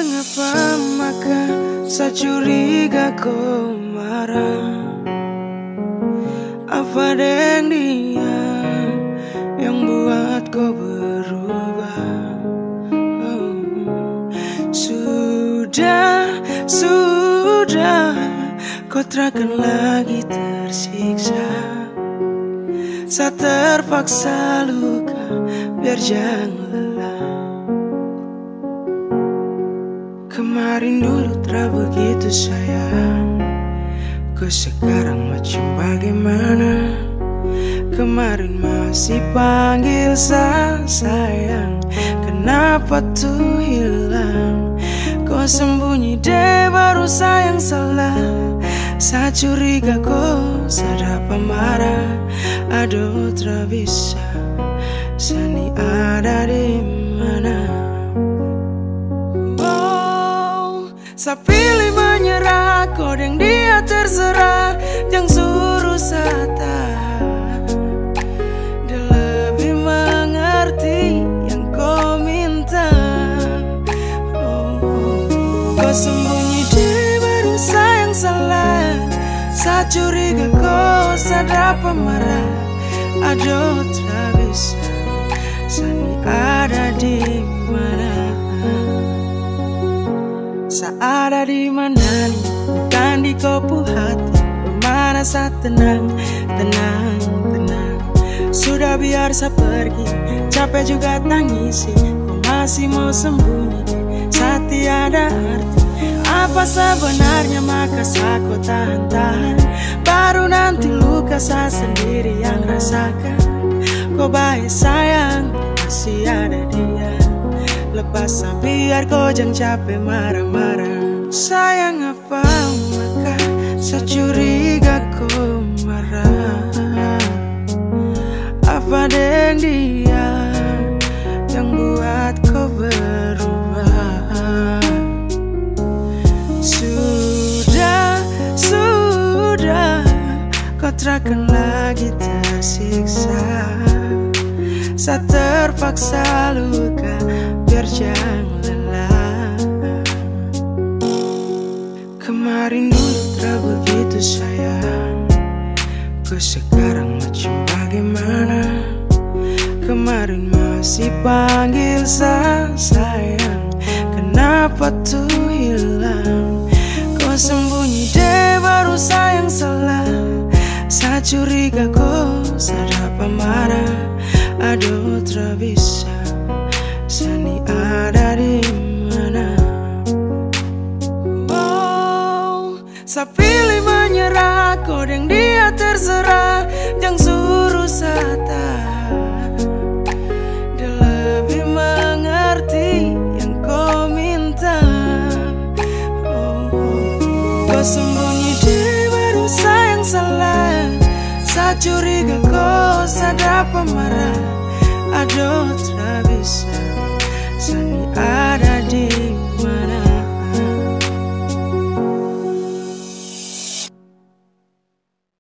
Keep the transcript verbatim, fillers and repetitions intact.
Sayang apa maka saya curiga kau marah? Apa dengan dia yang buat kau berubah? Oh. Sudah, sudah, kau takkan lagi tersiksa. Saya terpaksa luka biar jangan lelah. Kemarin dulu tak begitu sayang, kau sekarang macam bagaimana? Kemarin masih panggil saya sayang, kenapa tuh hilang? Kau sembunyi deh baru sayang salah. Saya curiga kau sadar pemarah. Aduh tak bisa, Sani ada di mana? Saya pilih menyerah, kau yang dia terserah. Jangan suruh saya tahan. Dia lebih mengerti yang kau minta. Oh, kau sembunyi dia baru sayang salah. Saya curiga kau sadar pemarah. Aduh tak bisa, Sani ada di mana? Saya ada di mana nih? Bukan di kopu hati. Bagaimana saya tenang, tenang, tenang. Sudah biar saya pergi, capek juga tangisi. Kau masih mau sembunyi, saya tiada arti. Apa sebenarnya maka saya kau tahan-tahan? Baru nanti luka saya sendiri yang rasakan. Kau baik sayang, masih ada dia. Lepas biar kau jangan capek marah-marah. Sayang apa maka saya curiga kau marah? Apa dengan dia yang buat kau berubah? Sudah, sudah, kau takkan lagi tersiksa. Saya terpaksa luka biar jangan lelah. Kemarin dulu tak begitu sayang, kau sekarang macam bagaimana? Kemarin masih panggil saya sayang, kenapa tuh hilang? Kau sembunyi deh baru sayang salah. Saya curiga kau sadar pemarah. Aduh tak bisa, Sani ada di mana? Oh, saya pilih menyerah, kau yang dia terserah. Jangan suruh saya tahan. Dia lebih mengerti yang kau minta. Oh, kau sembunyi dia baru sayang salah. Saya curiga kau sadar pemarah. Aduh tak bisa, Sani ada di